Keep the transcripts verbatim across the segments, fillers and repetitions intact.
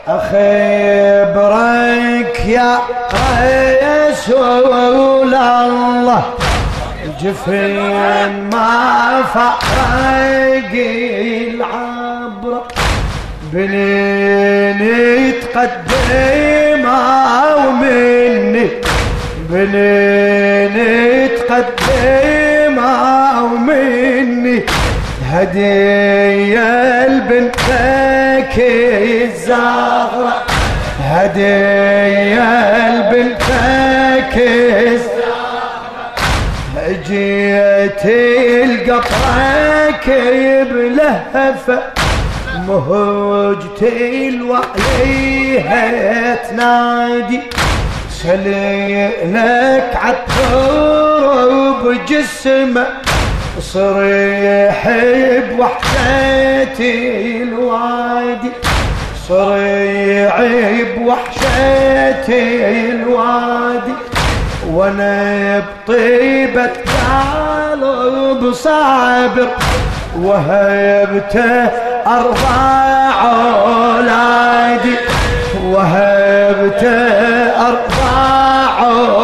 أخبرك يا رسول الله جفين ما فرق العبرة بنيني تقدم ومني بنيني تقدم ومني هدية لبنتك الزهرة هدية لبنتك الزهرة جيت القطرك بلهفة مهجت الوعليها تنادي سليلك عالترب جسمه صريح بوحشتي الوادي صريح بوحشتي الوادي وانا بطيبة قلب صابر وهبته أربع أولادي وهبته أربع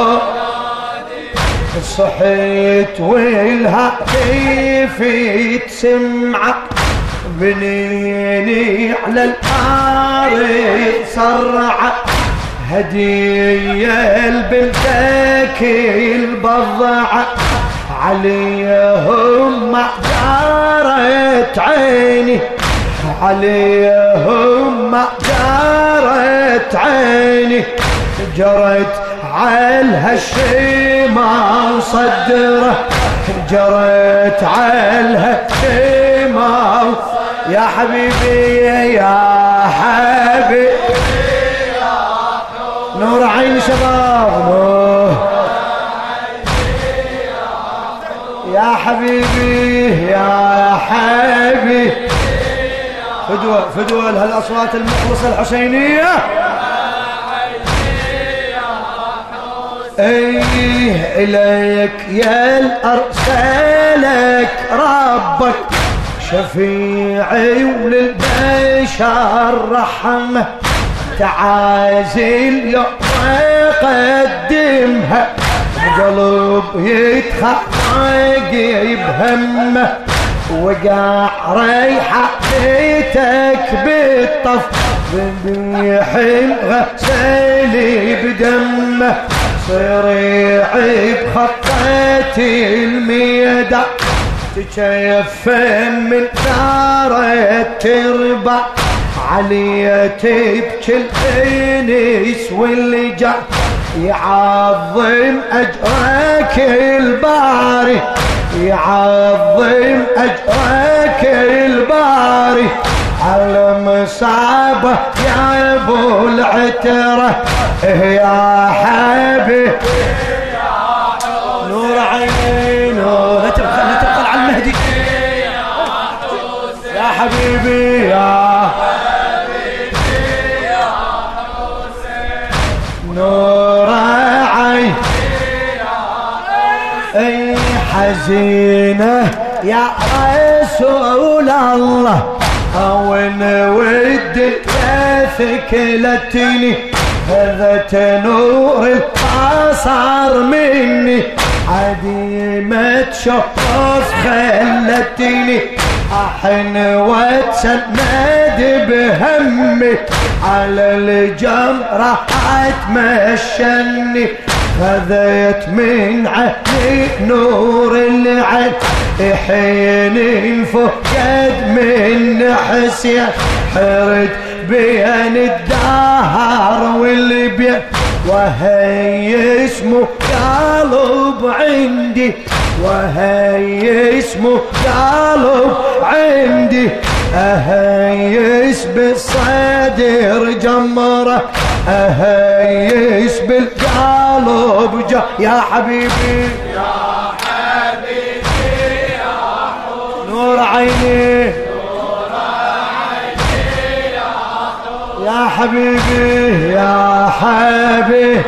صحيت والهاتف يتسمع بنيني على الأرض صرعة هدية لبنتك البضعة عليهم ما جارت عيني عليهم ما جارت عيني جرت عالها الشمال صدره جرت عالها الشمال يا حبيبي يا حبيبي نور عين شباب نور يا حبيبي يا حبيبي فدوة فدوة لهالأصوات المخلصة الحسينية ايه اليك يا الارسلك ربك شفيعي وللبشر رحمه تعازل يوم يقدمها قلب يتخرج بهمه وقع ريحتك بالطف بيحن غسلي بدمه صريع بخطة الميدان تشفن من نار التربة عليا تبكي الانس واللي جا يعظم اجرك الباري يعظم اجرك الباري على مصابه يا ابو العتره يا حبيبي نور عيني نور لا تبخل لا تبخل على المهدي يا حبيبي يا حبيبي يا حسين نور عيني اي حزينه يا رسول الله وين ودي ثكلتني هذا نور البصر مني عديمة شوف خلتني أحن واتسند بهمي على الجمرة اتمشني خذيت من عيني نور العين حين انفقد من حسين حرد بين الدهر واللي بين وهي اسمه قلب عندي وهي اسمه قلب عندي أهيس بالصدر جمرة أهيس بالقلب جا يا حبيبي يا حبيبي يا حسين نور عيني يا حبيبي يا حبيبي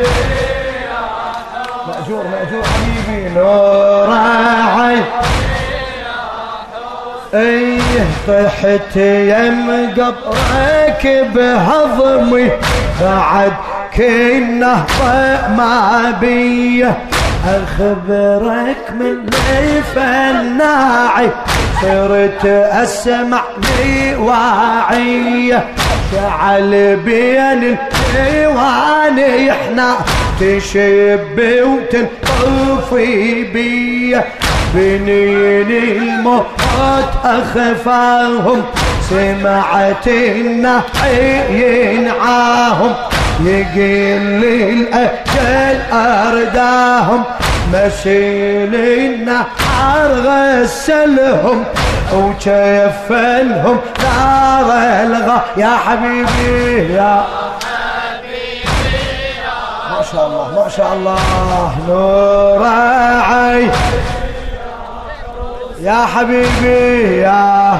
مأجور مأجور حبيبي نور عين ايه طحت يم قبرك بهضمي بعد كنا ما بيه اخبرك من الفناعي صرت اسمع لي واعيه شعل بين الديوان احنا تشب وتنطفي بيه بنين الموت اخفاهم سمعت النحي ينعاهم يقل الاجل ارداهم مسيل النحر غسلهم وشفلهم نار الغى يا حبيبي يا ما شاء الله ما شاء الله نور عين يا حبيبي يا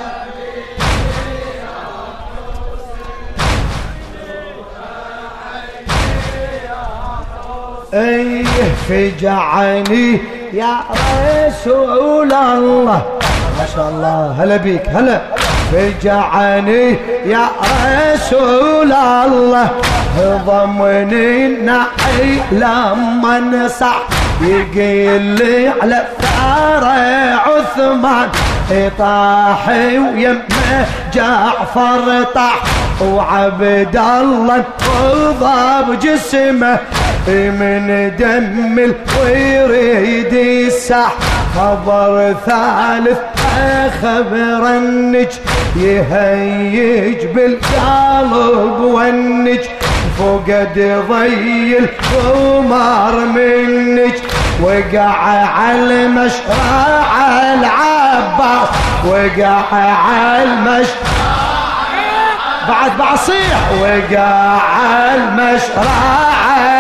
ايه فجعني يا رسول الله ما شاء الله هلا بيك هلا فجعني يا رسول الله ضمني النعي لما نصح يقيل لي على ثار عثمان طاح ويمه جعفر طاح وعبد الله انقضى بجسمه من دم الويريد السح خبر ثالث خبر النج يهيج بالقلب والنج فقد ضي القمر منك وقع على المشرع العباس وقع على المشرع بعد بعد صيح وقع على المشرع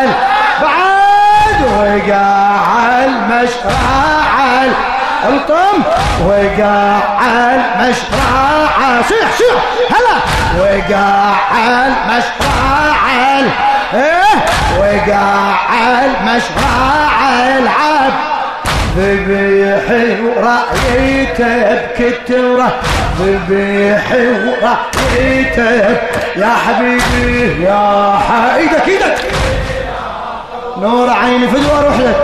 بعد وقع على المشرع الطم وقع على المشرع صيح صيح هلا وقع على المشرع ايه وقع على المشرع العب ذبيحي ورأيته بكتره ذبيحي ورأيته يا حبيبي يا ح ايدك ايدك نور عيني فدوى اروح لك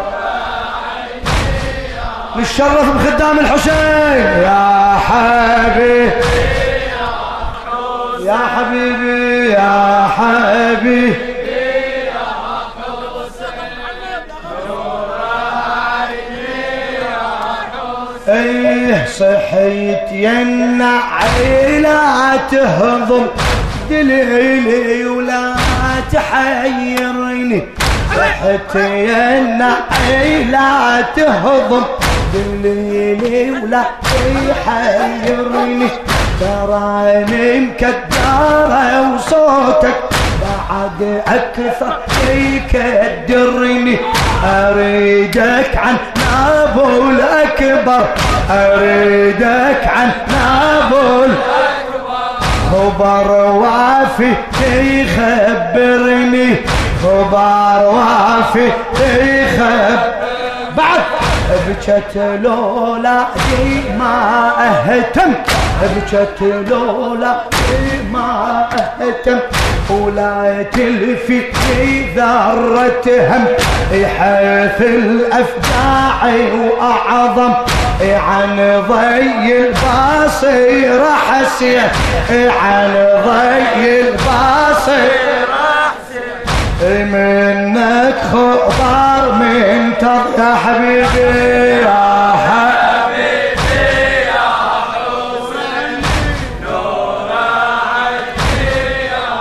نتشرف بخدام الحسين يا حبيبي يا حبيبي يا حبيبي ايه صحيت يا عيلة تهضم دليلي ولا تحيرني صحيت يا عيلة تهضم دليلي ولا تحيرني تراني مكدرة وصوتك بعد أكثر يكدرني أريدك عن أبو الأكبر أريدك عن أبو الأكبر خبر وافي يخبرني خبر وافي يخبر بعد بجت لولا دي ما اهتم بجت لولا دي ما اهتم ولا تلفي ذرة هم حيث الافجاع واعظم عن ضي البصير حسين عن ضي البصير منك خبر من تض يا حبيبي يا حبيبي يا حسين نور عيني يا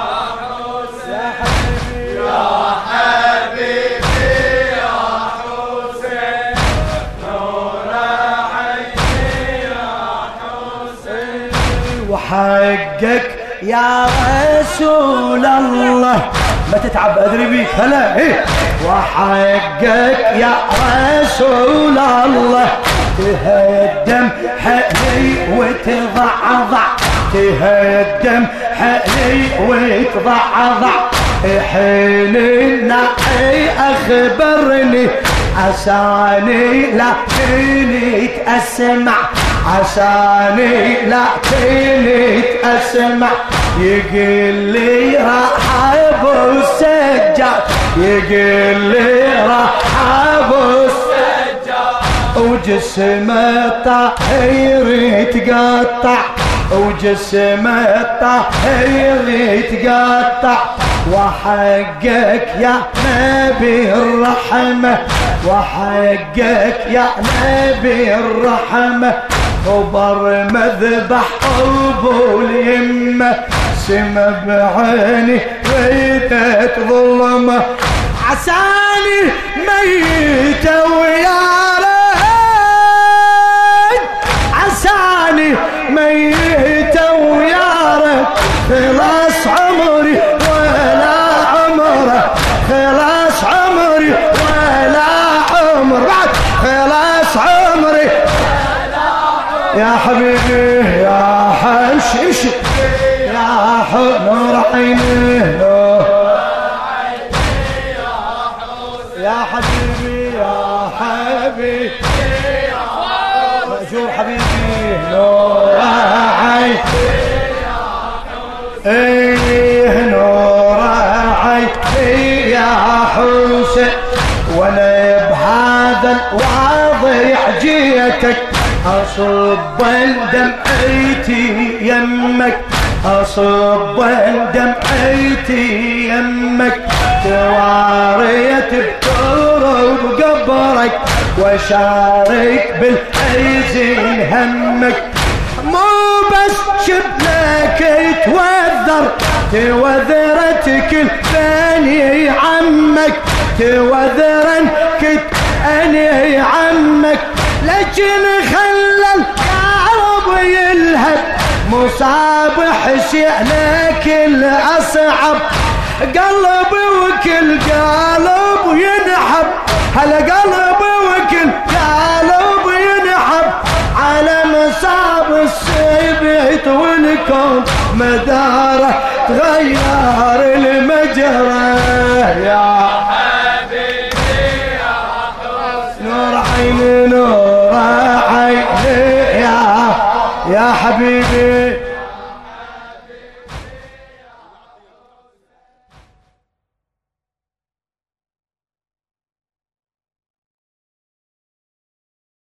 حسين يا حبيبي يا حسين نور عيني يا حسين وحقك يا رسول الله ما تتعب أدري بيك هلا إيه وحقك يا رسول الله تهدم حقي وتضعضع تهدم حقي وتضعضع حين النعي أخبرني عساني لا فينك أسمع عساني لكن اسمع يقول لي راح ابو السجاد يقول لي راح ابو السجاد وجسمه طاهر يتقطع وجسمه طاهر يتقطع وحقك يا نبي الرحمة وحقك يا نبي الرحمة خبر مذبح ابو اليمة سما بعيني ريتت ظلمة عساني ميتة ويا ريت عساني ميتة ويا ريت خلاص عمري ولا عمره خلاص عمري ولا عمر بعد خلاص عمري يا حبيبي يا حشش يا نور عيني نور يا حبيبي يا حبيبي مأجور حبيبي نور عيني ايه نور عيني يا حسين وانا بهذا الواضح جيتك اصب دمعتي يمك اصب دمعتي يمك تواريت بترب قبرك وشارك بالحزن همك مو بس شبلك توذر توذرت كل بني عمك توذرن كت اني عمك لكن خلى القلب يلهب مصاب حسينك الاصعب قلبي وكل قلب ينحب هلا قلبي وكل قلب ينحب على مصاب السبت والكون مداره تغير المجرى يا نور عيني نور عيني يا يا حبيبي